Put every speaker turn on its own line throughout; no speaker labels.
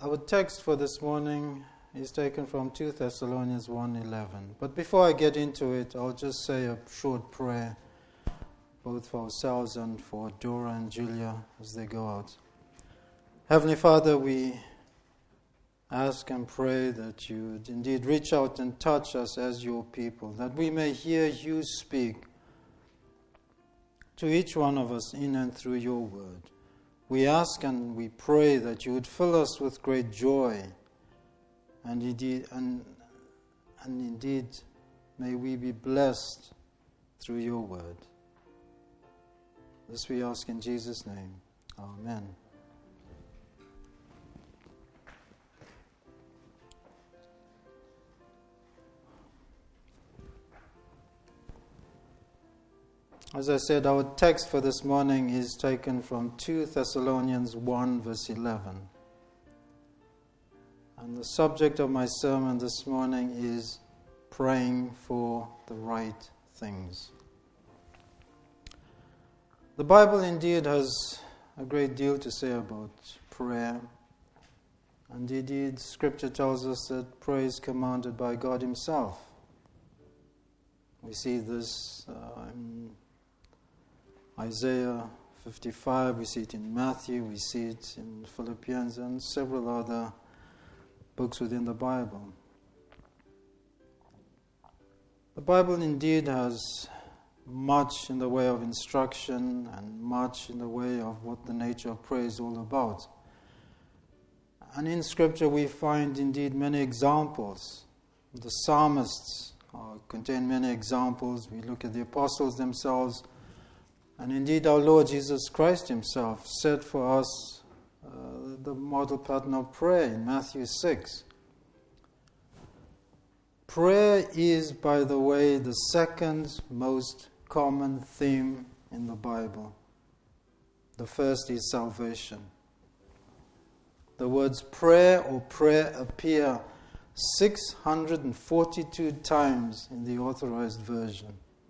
Our text for this morning is taken from 2 Thessalonians 1:11. But before I get into it, I'll just say a short prayer, both for ourselves and for Dora and Julia as they go out. Heavenly Father, we ask and pray that you would indeed reach out and touch us as your people, that we may hear you speak to each one of us in and through your word. We ask and we pray that you would fill us with great joy, and indeed may we be blessed through your word. This we ask in Jesus' name. Amen. As I said, our text for this morning is taken from 2 Thessalonians 1 verse 11. And the subject of my sermon this morning is praying for the right things. The Bible indeed has a great deal to say about prayer. And indeed, Scripture tells us that prayer is commanded by God Himself. We see this in Isaiah 55, we see it in Matthew, we see it in Philippians and several other books within the Bible. The Bible indeed has much in the way of instruction and much in the way of what the nature of prayer is all about. And in Scripture we find indeed many examples. The psalmists contain many examples. We look at the apostles themselves. And indeed our Lord Jesus Christ Himself set for us the model pattern of prayer in Matthew 6. Prayer is, by the way, the second most common theme in the Bible. The first is salvation. The words prayer or prayer appear 642 times in the Authorized Version,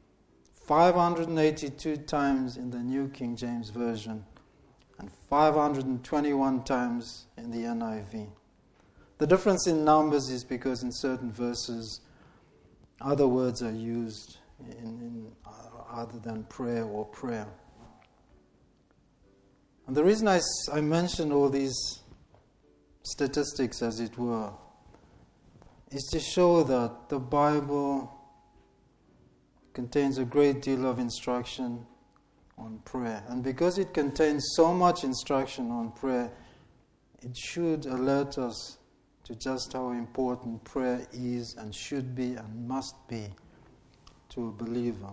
582 times in the New King James Version, and 521 times in the NIV. The difference in numbers is because in certain verses other words are used in other than prayer or prayer. And the reason I mention all these statistics, as it were, is to show that the Bible contains a great deal of instruction on prayer. And because it contains so much instruction on prayer, it should alert us to just how important prayer is and should be and must be to a believer.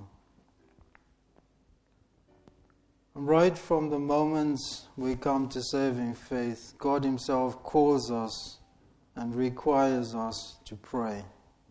Right from the moment we come to saving faith, God Himself calls us and requires us to pray.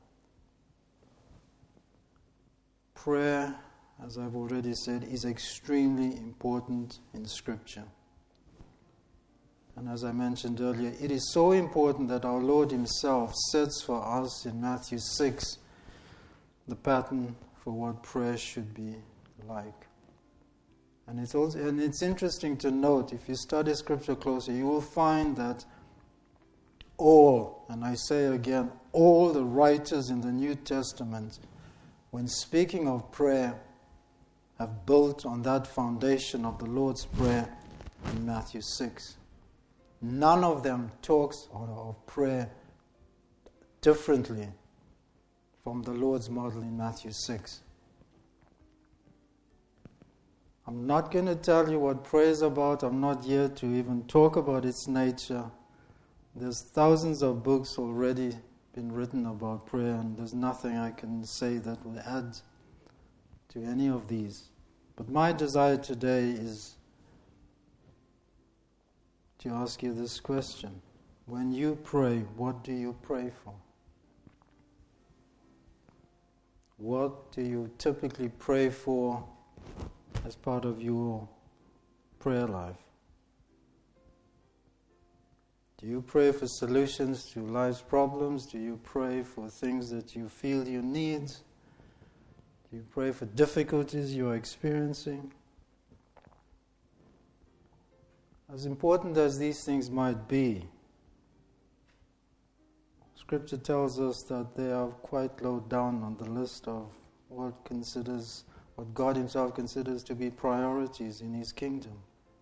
Prayer, as I've already said, is extremely important in Scripture. And as I mentioned earlier, it is so important that our Lord Himself sets for us in Matthew 6 the pattern for what prayer should be like. And it's interesting to note, if you study Scripture closely, you will find that all, and I say again, all the writers in the New Testament, when speaking of prayer, have built on that foundation of the Lord's Prayer in Matthew 6. None of them talks of prayer differently from the Lord's model in Matthew 6. I'm not going to tell you what prayer is about. I'm not here to even talk about its nature. There's thousands of books already been written about prayer, and there's nothing I can say that will add to any of these. But my desire today is to ask you this question. When you pray, what do you pray for? What do you typically pray for as part of your prayer life? Do you pray for solutions to life's problems? Do you pray for things that you feel you need? Do you pray for difficulties you are experiencing? As important as these things might be, Scripture tells us that they are quite low down on the list of what God Himself considers to be priorities in His kingdom.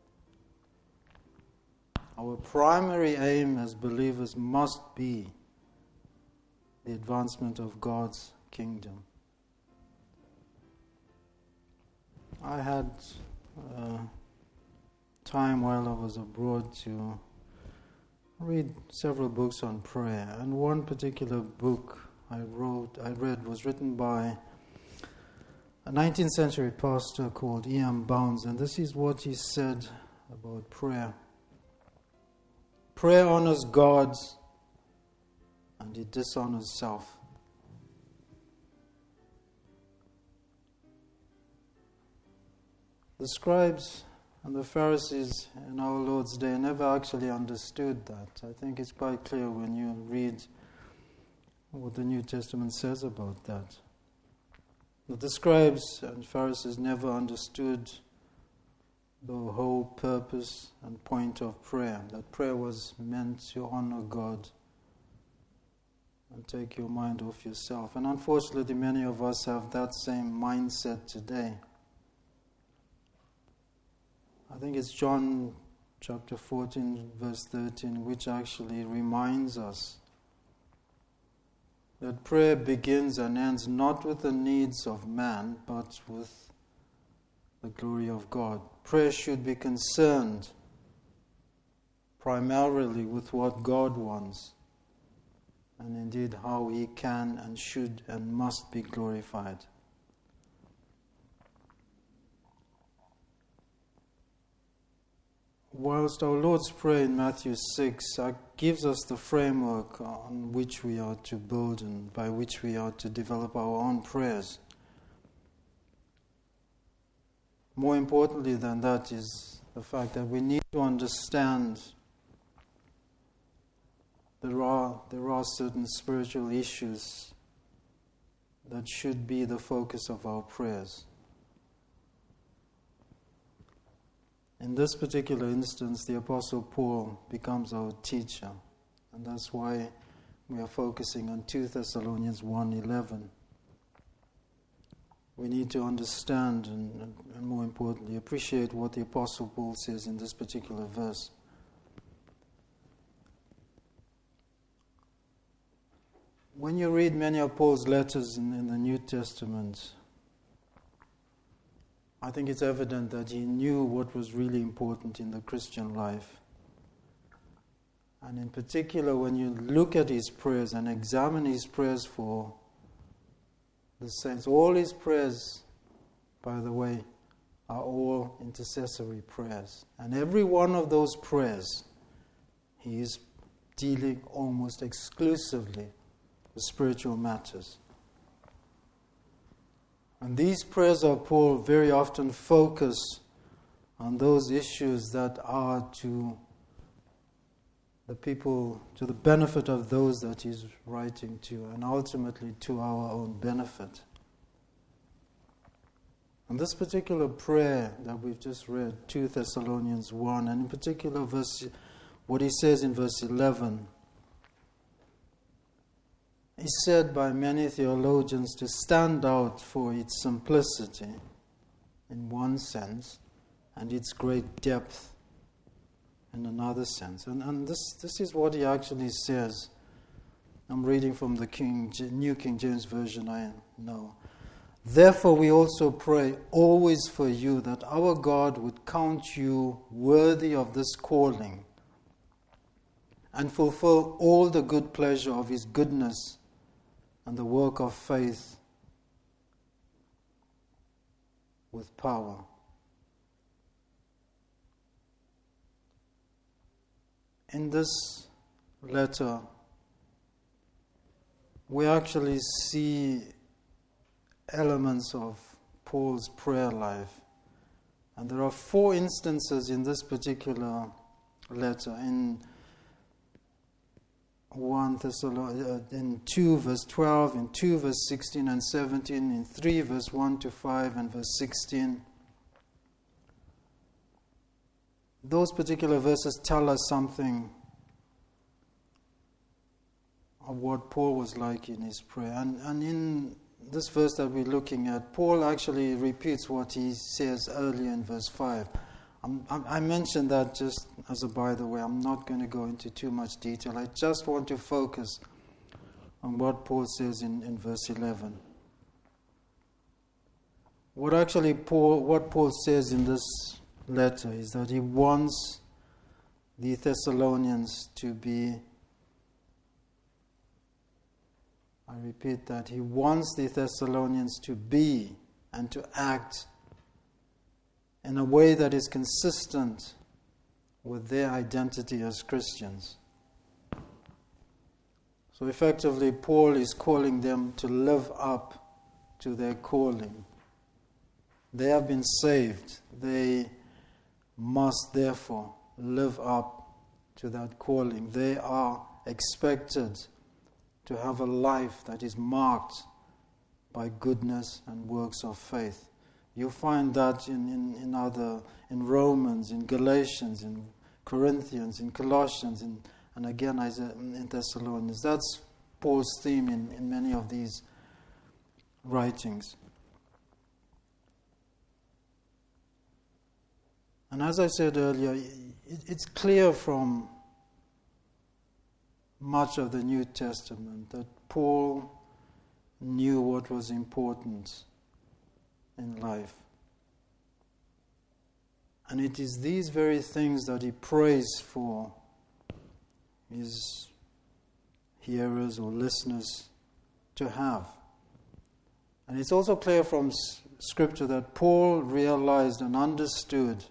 Our primary aim as believers must be the advancement of God's kingdom. I had time while I was abroad to read several books on prayer, and one particular book I read was written by a 19th century pastor called E.M. Bounds, and this is what he said about prayer. Prayer honors God and it dishonors self. The scribes and the Pharisees in our Lord's day never actually understood that. I think it's quite clear when you read what the New Testament says about that. But the scribes and Pharisees never understood the whole purpose and point of prayer, that prayer was meant to honor God and take your mind off yourself. And unfortunately, many of us have that same mindset today. I think it's John chapter 14, verse 13, which actually reminds us that prayer begins and ends not with the needs of man, but with the glory of God. Prayer should be concerned primarily with what God wants, and indeed how He can and should and must be glorified. Whilst our Lord's Prayer in Matthew 6 gives us the framework on which we are to build and by which we are to develop our own prayers, more importantly than that is the fact that we need to understand there are certain spiritual issues that should be the focus of our prayers. In this particular instance, the Apostle Paul becomes our teacher, and that's why we are focusing on 2 Thessalonians 1:11. We need to understand and more importantly, appreciate what the Apostle Paul says in this particular verse. When you read many of Paul's letters in the New Testament, I think it's evident that he knew what was really important in the Christian life. And in particular, when you look at his prayers and examine his prayers for the saints, all his prayers, by the way, are all intercessory prayers. And every one of those prayers, he is dealing almost exclusively with spiritual matters. And these prayers of Paul very often focus on those issues that are to the people, to the benefit of those that he's writing to, and ultimately to our own benefit. And this particular prayer that we've just read, 2 Thessalonians 1, and in particular what he says in verse 11, is said by many theologians to stand out for its simplicity in one sense and its great depth in another sense. And this is what he actually says. I'm reading from the New King James Version, I know. Therefore we also pray always for you that our God would count you worthy of this calling and fulfill all the good pleasure of His goodness and the work of faith with power. In this letter, we actually see elements of Paul's prayer life. And there are 4 instances in this particular letter. In in 2 verse 12, in 2 verse 16 and 17, in 3 verse 1 to 5 and verse 16. Those particular verses tell us something what Paul was like in his prayer. And in this verse that we're looking at, Paul actually repeats what he says earlier in verse 5. I mentioned that just as a by the way. I'm not going to go into too much detail. I just want to focus on what Paul says in verse 11. What Paul says in this letter is that he wants the Thessalonians to be, I repeat that, he wants the Thessalonians to be and to act in a way that is consistent with their identity as Christians. So effectively, Paul is calling them to live up to their calling. They have been saved. They must therefore live up to that calling. They are expected to have a life that is marked by goodness and works of faith. You find that in Romans, in Galatians, in Corinthians, in Colossians, and again in Thessalonians. That's Paul's theme in many of these writings. And as I said earlier, it's clear from much of the New Testament that Paul knew what was important in life. And it is these very things that he prays for his hearers or listeners to have. And it's also clear from Scripture that Paul realized and understood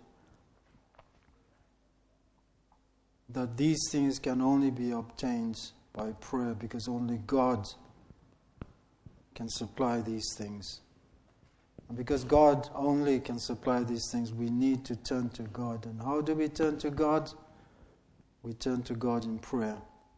that these things can only be obtained by prayer, because only God can supply these things. And because God only can supply these things, we need to turn to God. And how do we turn to God? We turn to God in prayer.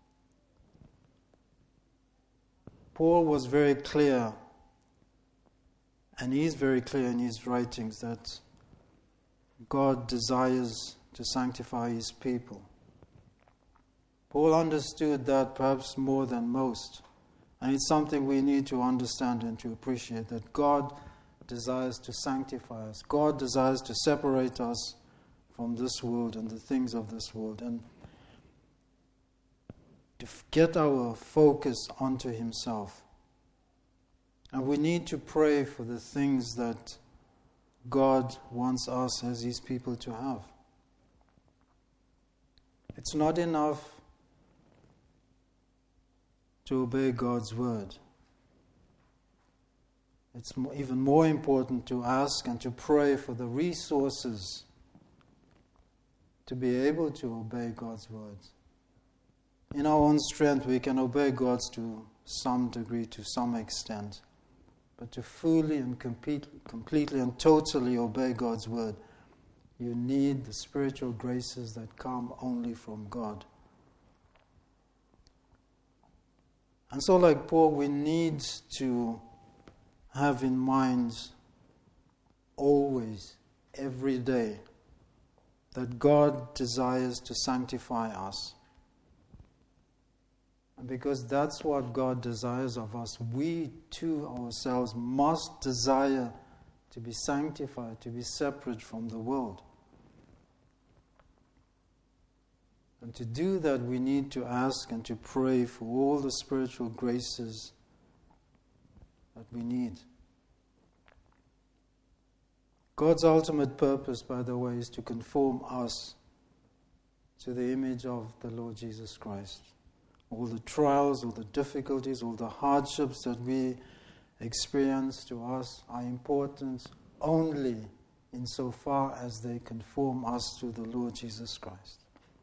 Paul was very clear, and he is very clear in his writings, that God desires to sanctify his people. Paul understood that perhaps more than most. And it's something we need to understand and to appreciate, that God desires to sanctify us. God desires to separate us from this world and the things of this world, and to get our focus onto himself. And we need to pray for the things that God wants us as his people to have. It's not enough to obey God's word. It's even more important to ask and to pray for the resources to be able to obey God's word. In our own strength, we can obey God's to some degree, to some extent. But to fully and completely and totally obey God's word, you need the spiritual graces that come only from God. And so, like Paul, we need to have in mind always, every day, that God desires to sanctify us. And because that's what God desires of us, we too ourselves must desire to be sanctified, to be separate from the world. And to do that, we need to ask and to pray for all the spiritual graces that we need. God's ultimate purpose, by the way, is to conform us to the image of the Lord Jesus Christ. All the trials, all the difficulties, all the hardships that we experience to us are important only insofar as they conform us to the Lord Jesus Christ.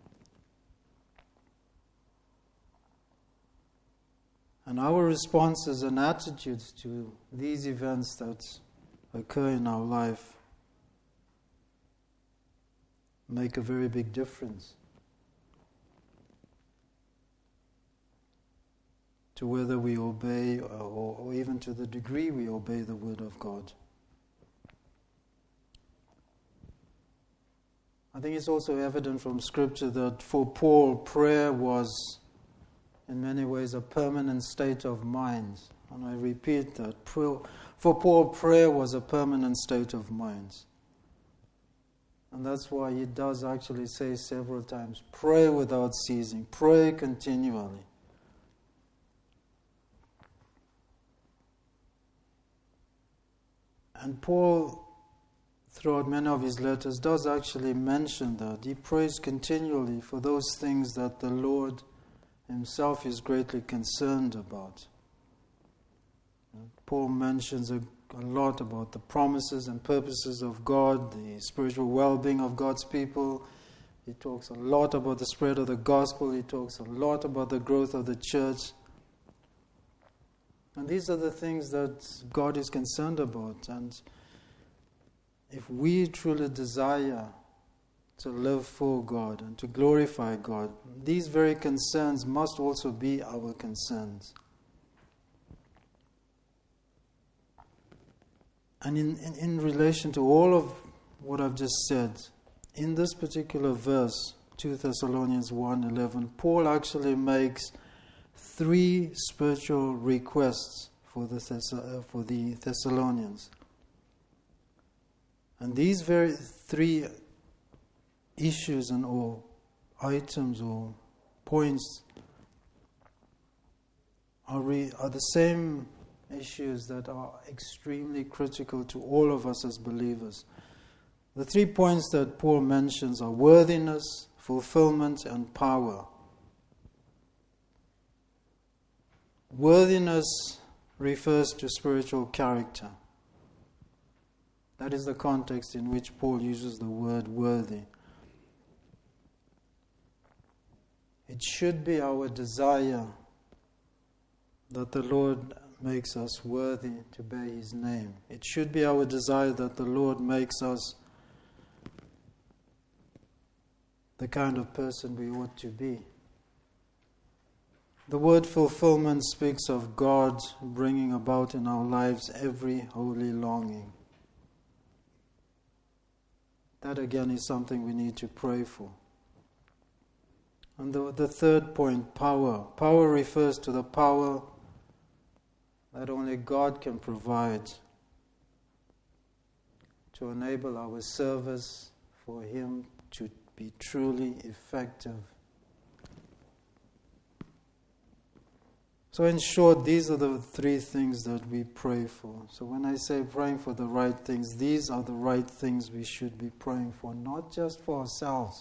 And our responses and attitudes to these events that occur in our life make a very big difference to whether we obey or even to the degree we obey the word of God. I think it's also evident from Scripture that for Paul, prayer was in many ways a permanent state of mind. And I repeat that. For Paul, prayer was a permanent state of mind. And that's why he does actually say several times, pray without ceasing, pray continually. And Paul, throughout many of his letters, does actually mention that. He prays continually for those things that the Lord himself is greatly concerned about. Paul mentions a lot about the promises and purposes of God, the spiritual well-being of God's people. He talks a lot about the spread of the gospel. He talks a lot about the growth of the church. And these are the things that God is concerned about. And if we truly desire to live for God and to glorify God, these very concerns must also be our concerns. And in relation to all of what I've just said, in this particular verse, 2 Thessalonians 1:11, Paul actually makes 3 spiritual requests for the Thessalonians. And these very 3 issues or items or points are the same issues that are extremely critical to all of us as believers. The 3 points that Paul mentions are worthiness, fulfillment, and power. Worthiness refers to spiritual character. That is the context in which Paul uses the word worthy. It should be our desire that the Lord makes us worthy to bear His name. It should be our desire that the Lord makes us the kind of person we ought to be. The word fulfillment speaks of God bringing about in our lives every holy longing. That again is something we need to pray for. And the third point, power. Power refers to the power that only God can provide to enable our service for Him to be truly effective. So in short, these are the 3 things that we pray for. So when I say praying for the right things, these are the right things we should be praying for, not just for ourselves,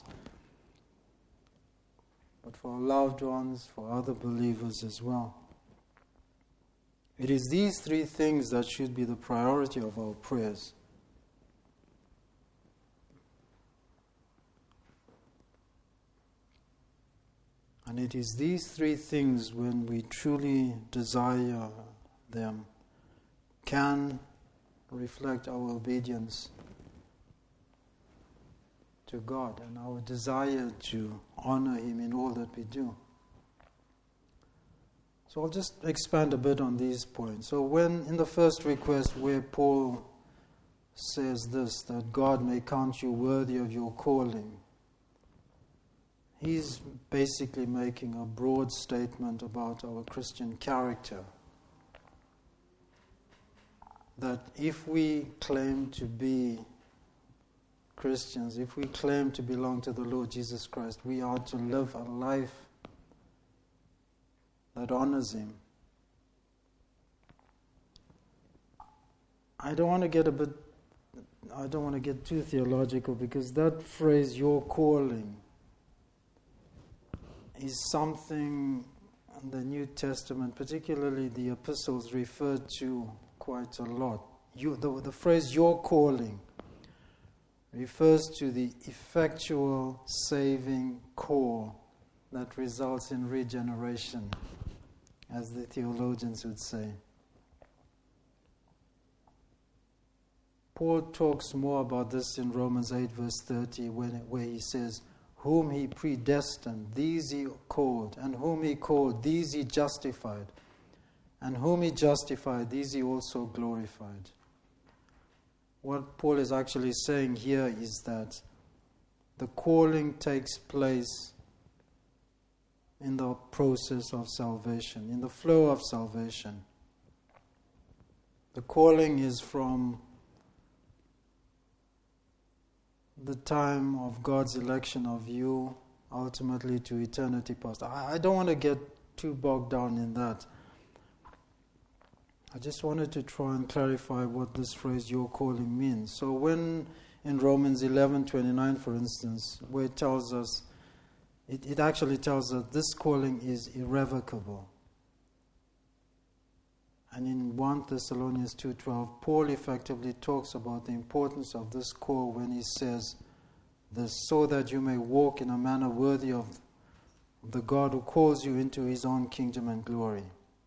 but for our loved ones, for other believers as well. It is these 3 things that should be the priority of our prayers. And it is these 3 things, when we truly desire them, can reflect our obedience to God and our desire to honor Him in all that we do. So I'll just expand a bit on these points. So when in the first request where Paul says this, that God may count you worthy of your calling, he's basically making a broad statement about our Christian character. That if we claim to be Christians, if we claim to belong to the Lord Jesus Christ, we are to live a life that honors Him. I don't want to get too theological, because that phrase, your calling, is something in the New Testament, particularly the epistles, referred to quite a lot. The phrase your calling refers to the effectual saving call that results in regeneration, as the theologians would say. Paul talks more about this in Romans 8 verse 30, where he says, whom He predestined, these He called, and whom He called, these He justified, and whom He justified, these He also glorified. What Paul is actually saying here is that the calling takes place in the process of salvation, in the flow of salvation. The calling is from the time of God's election of you, ultimately to eternity past. I don't want to get too bogged down in that. I just wanted to try and clarify what this phrase, your calling, means. So when in Romans 11:29, for instance, where it tells us, it actually tells us this calling is irrevocable. And in 1 Thessalonians 2:12, Paul effectively talks about the importance of this call when he says this, so that you may walk in a manner worthy of the God who calls you into his own kingdom and glory.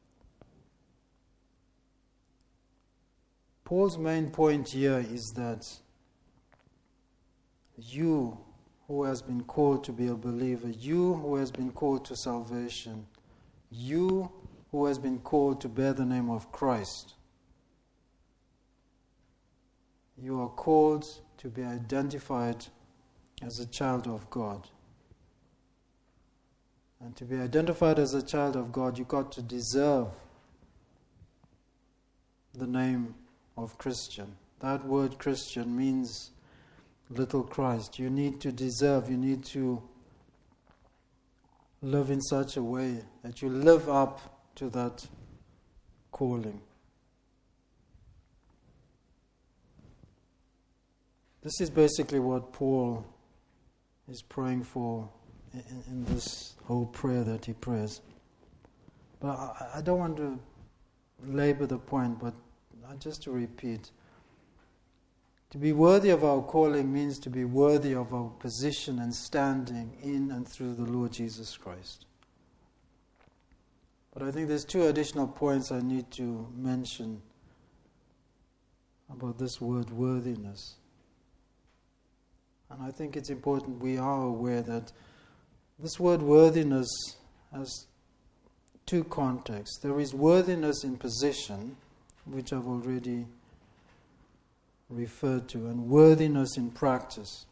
Paul's main point here is that you who has been called to be a believer, you who has been called to salvation, you who has been called to bear the name of Christ, you are called to be identified as a child of God. And to be identified as a child of God, you've got to deserve the name of Christian. That word Christian means little Christ. You need to deserve, you need to live in such a way that you live up to that calling. This is basically what Paul is praying for in this whole prayer that he prays. But I don't want to labor the point, but just to repeat. To be worthy of our calling means to be worthy of our position and standing in and through the Lord Jesus Christ. But I think there's two additional points I need to mention about this word worthiness. And I think it's important we are aware that this word worthiness has two contexts. There is worthiness in position, which I've already referred to, and worthiness in practice.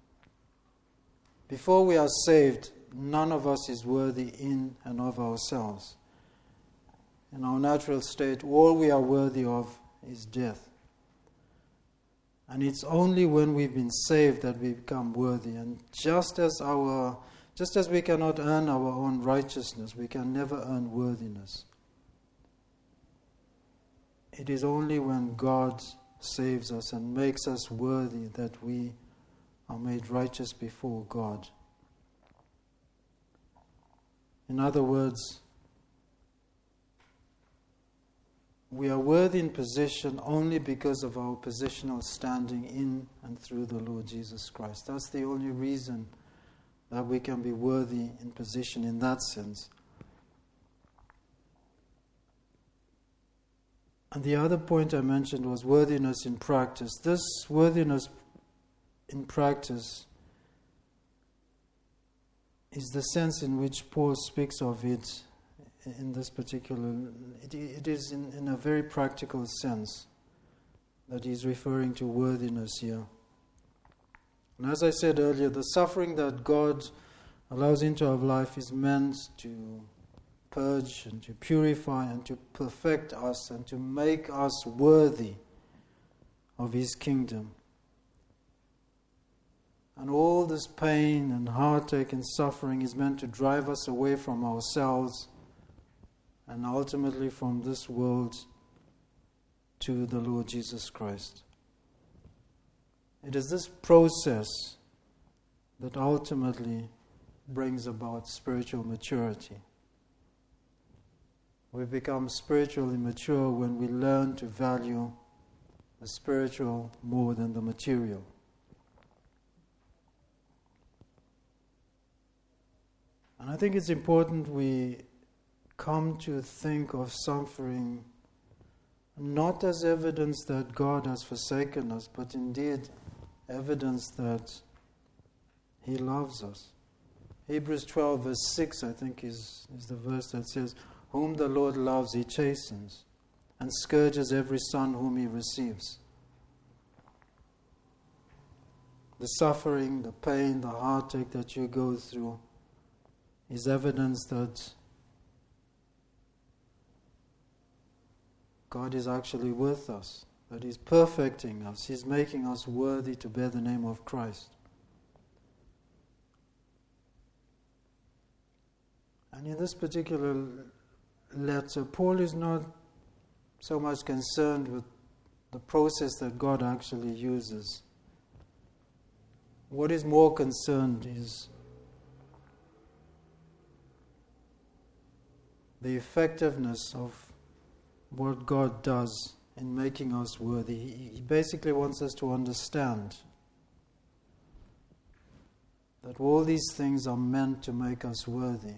Before we are saved, none of us is worthy in and of ourselves. In our natural state, all we are worthy of is death. And it's only when we've been saved that we become worthy. And just as we cannot earn our own righteousness, we can never earn worthiness. It is only when God saves us and makes us worthy that we are made righteous before God. In other words, we are worthy in position only because of our positional standing in and through the Lord Jesus Christ. That's the only reason that we can be worthy in position in that sense. And the other point I mentioned was worthiness in practice. This worthiness in practice is the sense in which Paul speaks of it in this particular. It is in a very practical sense that he's referring to worthiness here. And as I said earlier, the suffering that God allows into our life is meant to purge and to purify and to perfect us and to make us worthy of his kingdom. And all this pain and heartache and suffering is meant to drive us away from ourselves and ultimately from this world to the Lord Jesus Christ. It is this process that ultimately brings about spiritual maturity. We become spiritually mature when we learn to value the spiritual more than the material. And I think it's important we come to think of suffering not as evidence that God has forsaken us, but indeed evidence that he loves us. Hebrews 12 verse 6 I think is the verse that says, "Whom the Lord loves he chastens, and scourges every son whom he receives." The suffering, the pain, the heartache that you go through is evidence that God is actually with us, that He's perfecting us, He's making us worthy to bear the name of Christ. And in this particular letter, Paul is not so much concerned with the process that God actually uses. What is more concerned is the effectiveness of what God does in making us worthy. He basically wants us to understand that all these things are meant to make us worthy.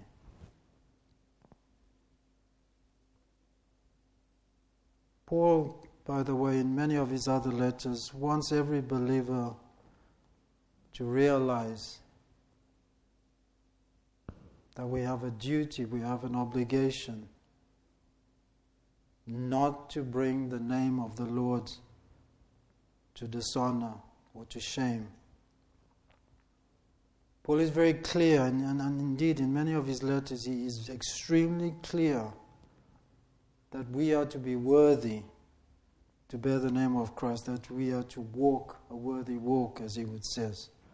Paul, by the way, in many of his other letters, wants every believer to realize that we have a duty, we have an obligation not to bring the name of the Lord to dishonor or to shame. Paul is very clear, and indeed in many of his letters he is extremely clear that we are to be worthy to bear the name of Christ, that we are to walk a worthy walk, as he would say.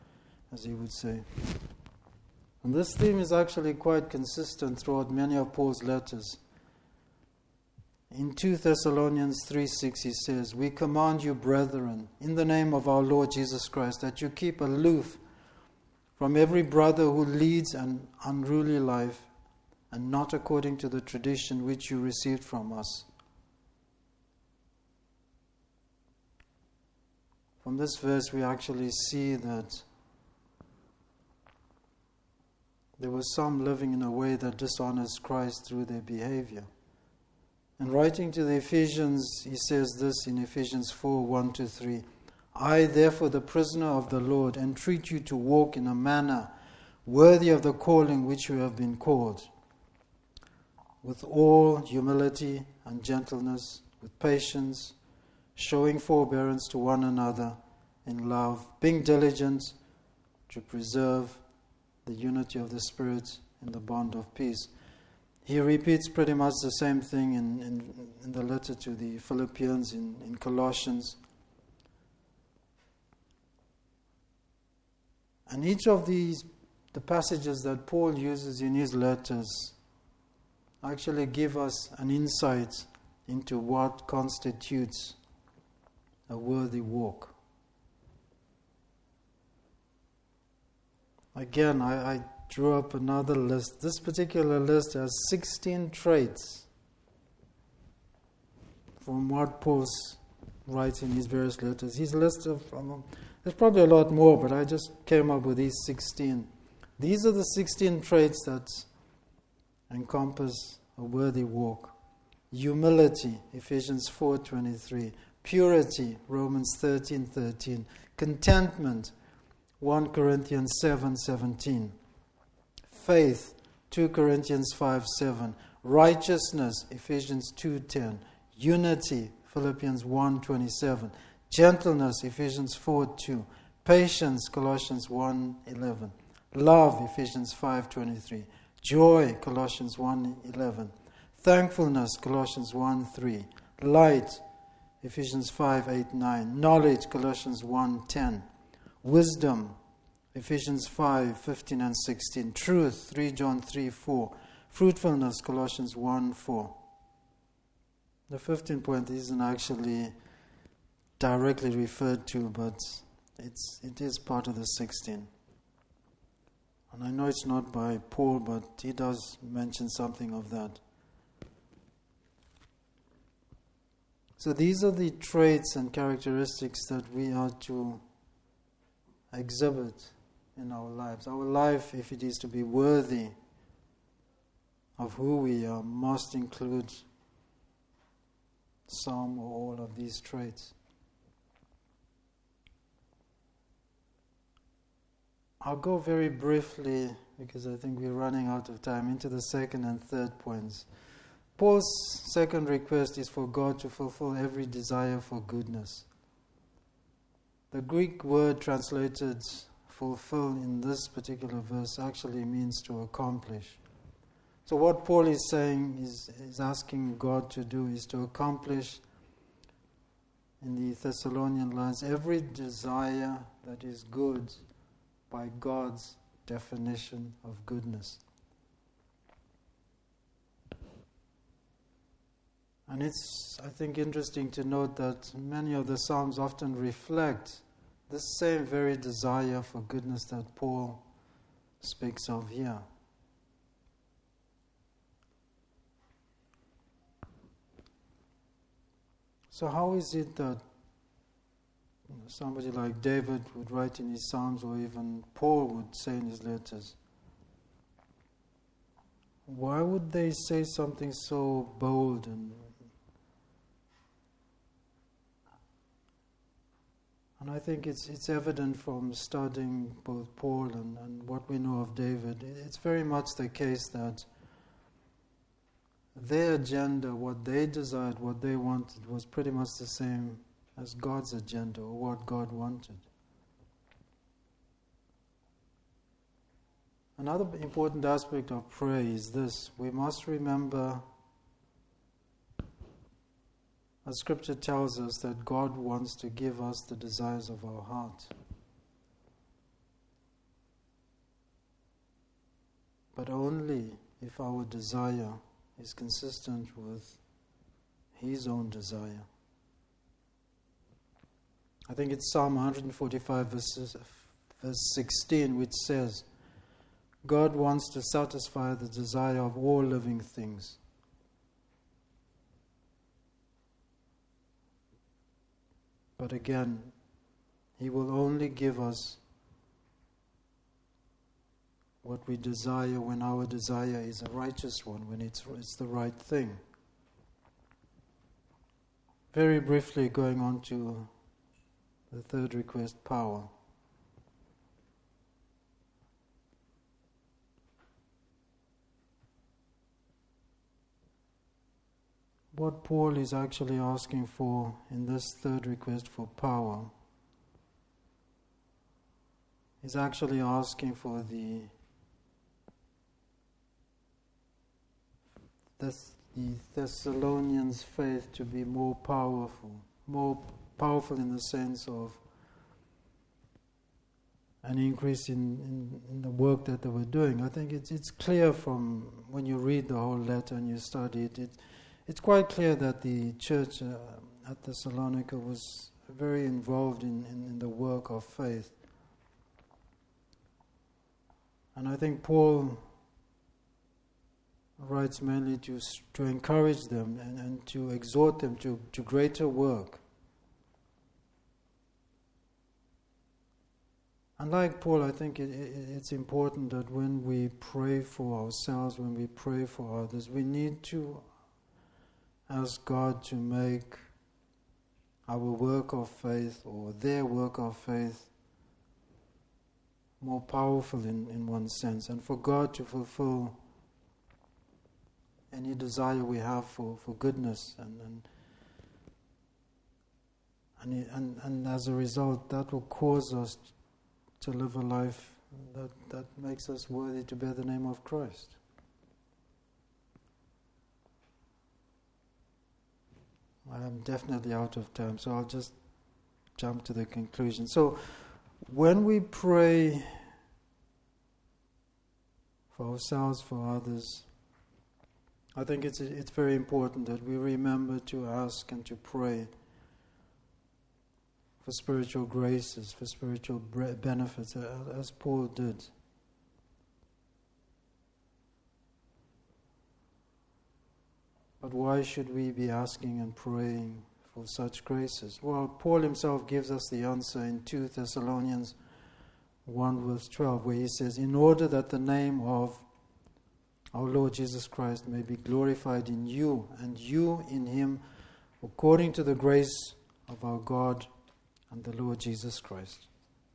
And this theme is actually quite consistent throughout many of Paul's letters. In 2 Thessalonians 3:6 he says, "We command you, brethren, in the name of our Lord Jesus Christ, that you keep aloof from every brother who leads an unruly life, and not according to the tradition which you received from us." From this verse we actually see that there were some living in a way that dishonors Christ through their behavior. And writing to the Ephesians, he says this in Ephesians 4:1-3, "I, therefore, the prisoner of the Lord, entreat you to walk in a manner worthy of the calling which you have been called, with all humility and gentleness, with patience, showing forbearance to one another in love, being diligent to preserve the unity of the Spirit in the bond of peace." He repeats pretty much the same thing in the letter to the Philippians, in Colossians. And each of the passages that Paul uses in his letters actually give us an insight into what constitutes a worthy walk. Again, I drew up another list. This particular list has 16 traits from what Paul writes in his various letters. His list of, there's probably a lot more, but I just came up with these 16. These are the 16 traits that encompass a worthy walk. Humility, Ephesians 4:23. Purity, Romans 13:13. Contentment, 1 Corinthians 7:17. Faith, 2 Corinthians 5:7. Righteousness, Ephesians 2:10. Unity, Philippians 1:27. Gentleness, Ephesians 4:2. Patience, Colossians 1:11. Love, Ephesians 5:23. Joy, Colossians 1:11. Thankfulness, Colossians 1:3. Light, Ephesians 5:8-9. Knowledge, Colossians 1:10. Wisdom, Ephesians 5:15 and 16. Truth, 3 John 3:4. Fruitfulness, Colossians 1:4. The 15th point isn't actually directly referred to, but it is part of the 16. And I know it's not by Paul, but he does mention something of that. So these are the traits and characteristics that we are to exhibit in our lives. Our life, if it is to be worthy of who we are, must include some or all of these traits. I'll go very briefly, because I think we're running out of time, into the second and third points. Paul's second request is for God to fulfill every desire for goodness. The Greek word translated fulfill in this particular verse actually means to accomplish. So what Paul is saying is asking God to do is to accomplish in the Thessalonian lines every desire that is good by God's definition of goodness. And it's, I think, interesting to note that many of the Psalms often reflect this same very desire for goodness that Paul speaks of here. So how is it that somebody like David would write in his Psalms, or even Paul would say in his letters, why would they say something so bold and I think it's evident from studying both Paul and what we know of David. It's very much the case that their agenda, what they desired, what they wanted, was pretty much the same as God's agenda, or what God wanted. Another important aspect of prayer is this: we must remember, as Scripture tells us, that God wants to give us the desires of our heart. But only if our desire is consistent with His own desire. I think it's Psalm 145 verse 16, which says, God wants to satisfy the desire of all living things. But again, He will only give us what we desire when our desire is a righteous one, when it's the right thing. Very briefly, going on to the third request, power. What Paul is actually asking for in this third request for power is actually asking for the Thessalonians' faith to be more powerful in the sense of an increase in the work that they were doing. I think it's clear from when you read the whole letter and you study it, it's quite clear that the church at Thessalonica was very involved in the work of faith. And I think Paul writes mainly to encourage them and to exhort them to greater work. And like Paul, I think it's important that when we pray for ourselves, when we pray for others, we need to ask God to make our work of faith, or their work of faith, more powerful in one sense, and for God to fulfill any desire we have for goodness, and as a result, that will cause us to live a life that makes us worthy to bear the name of Christ. I am definitely out of time, so I'll just jump to the conclusion. So, when we pray for ourselves, for others, I think it's very important that we remember to ask and to pray for spiritual graces, for spiritual benefits, as Paul did. But why should we be asking and praying for such graces? Well, Paul himself gives us the answer in 2 Thessalonians 1 verse 12, where he says, in order that the name of our Lord Jesus Christ may be glorified in you, and you in Him, according to the grace of our God and the Lord Jesus Christ.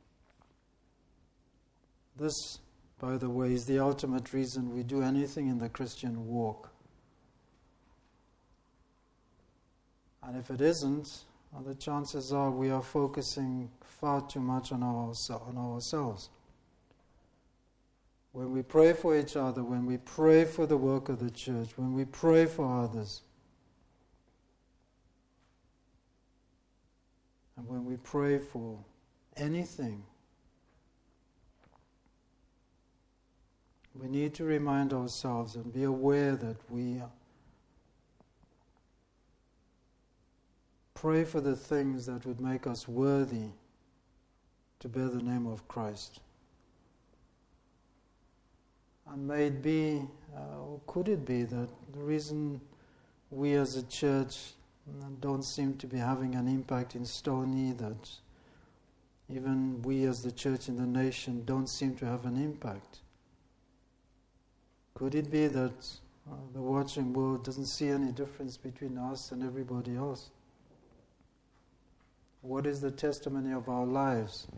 This, by the way, is the ultimate reason we do anything in the Christian walk. And if it isn't, well, the chances are we are focusing far too much on ourselves. when we pray for each other, when we pray for the work of the church, when we pray for others, and when we pray for anything, we need to remind ourselves and be aware that we pray for the things that would make us worthy to bear the name of Christ. And may it be, or could it be, that the reason we as a church don't seem to be having an impact in Stony, that even we as the church in the nation don't seem to have an impact? Could it be that the watching world doesn't see any difference between us and everybody else? What is the testimony of our lives?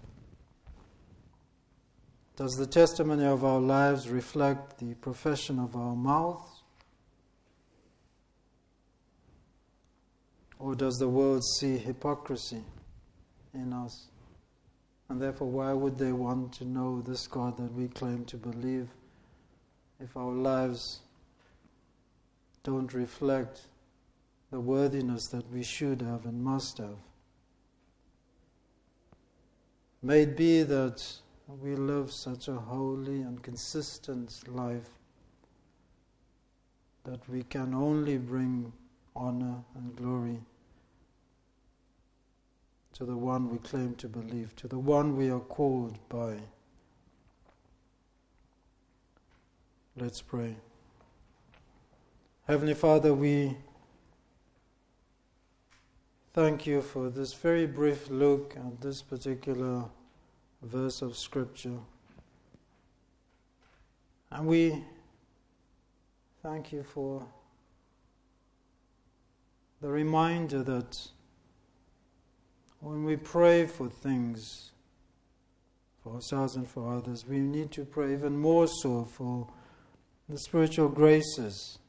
Does the testimony of our lives reflect the profession of our mouths? Or does the world see hypocrisy in us? And therefore, why would they want to know this God that we claim to believe if our lives don't reflect the worthiness that we should have and must have? May it be that we live such a holy and consistent life that we can only bring honor and glory to the one we claim to believe, to the one we are called by. Let's pray. Heavenly Father, we thank you for this very brief look at this particular verse of Scripture. And we thank you for the reminder that when we pray for things, for ourselves and for others, we need to pray even more so for the spiritual graces.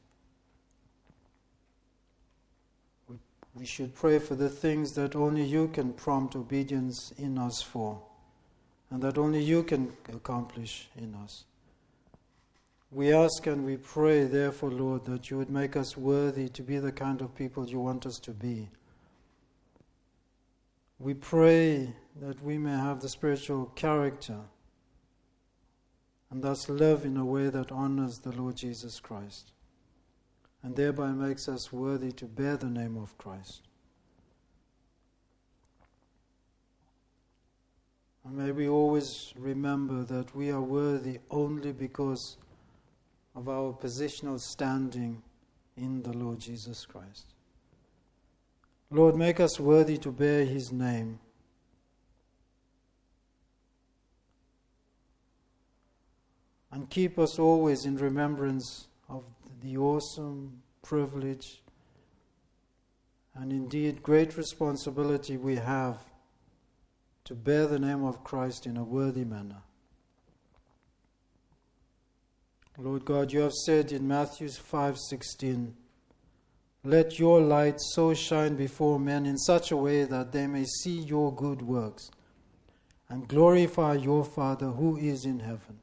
We should pray for the things that only you can prompt obedience in us for, and that only you can accomplish in us. We ask and we pray, therefore, Lord, that you would make us worthy to be the kind of people you want us to be. We pray that we may have the spiritual character and thus live in a way that honors the Lord Jesus Christ, and thereby makes us worthy to bear the name of Christ. And may we always remember that we are worthy only because of our positional standing in the Lord Jesus Christ. Lord, make us worthy to bear His name. And keep us always in remembrance of the awesome privilege and indeed great responsibility we have to bear the name of Christ in a worthy manner. Lord God, you have said in Matthew 5:16, "Let your light so shine before men in such a way that they may see your good works and glorify your Father who is in heaven."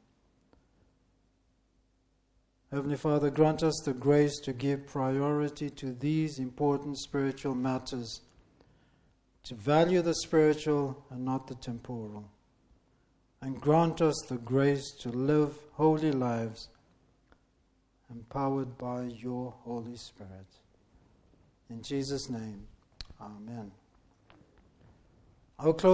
Heavenly Father, grant us the grace to give priority to these important spiritual matters, to value the spiritual and not the temporal, and grant us the grace to live holy lives empowered by your Holy Spirit. In Jesus' name, amen. I'll close